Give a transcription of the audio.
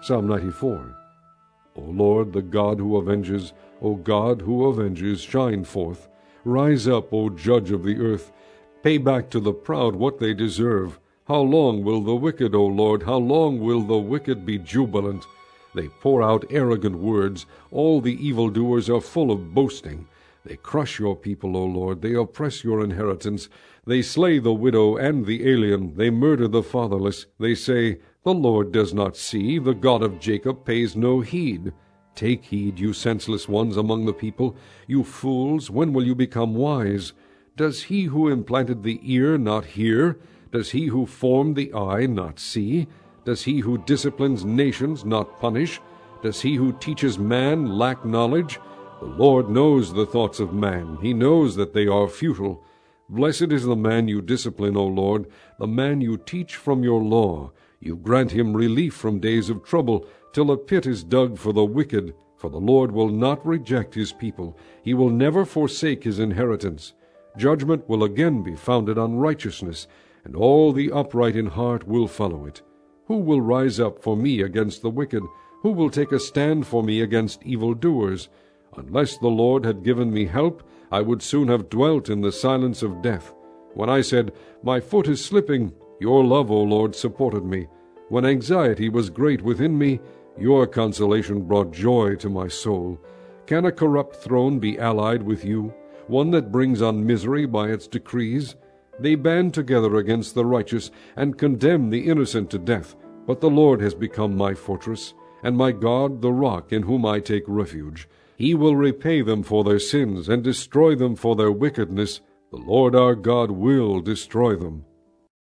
Psalm 94. O Lord, the God who avenges, O God who avenges, shine forth. Rise up, O Judge of the earth. Pay back to the proud what they deserve. How long will the wicked, O Lord, how long will the wicked be jubilant? They pour out arrogant words. All the evildoers are full of boasting. They crush your people, O Lord. They oppress your inheritance. They slay the widow and the alien. They murder the fatherless. They say, the Lord does not see. The God of Jacob pays no heed. Take heed, you senseless ones among the people. You fools, when will you become wise? Does he who implanted the ear not hear? Does he who formed the eye not see? Does he who disciplines nations not punish? Does he who teaches man lack knowledge? The Lord knows the thoughts of man. He knows that they are futile. Blessed is the man you discipline, O Lord, the man you teach from your law. You grant him relief from days of trouble, till a pit is dug for the wicked. For the Lord will not reject his people. He will never forsake his inheritance. Judgment will again be founded on righteousness, and all the upright in heart will follow it. Who will rise up for me against the wicked? Who will take a stand for me against evildoers? Unless the Lord had given me help, I would soon have dwelt in the silence of death. When I said, my foot is slipping, your love, O Lord, supported me. When anxiety was great within me, your consolation brought joy to my soul. Can a corrupt throne be allied with you, one that brings on misery by its decrees? They band together against the righteous, and condemn the innocent to death. But the Lord has become my fortress, and my God the rock in whom I take refuge. He will repay them for their sins, and destroy them for their wickedness. The Lord our God will destroy them.